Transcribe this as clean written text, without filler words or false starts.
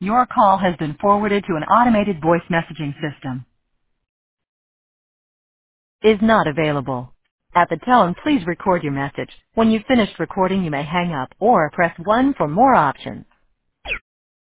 Your call has been forwarded to an automated voice messaging system. Is not available. At the tone, please record your message. When you've finished recording, you may hang up or press 1 for more options.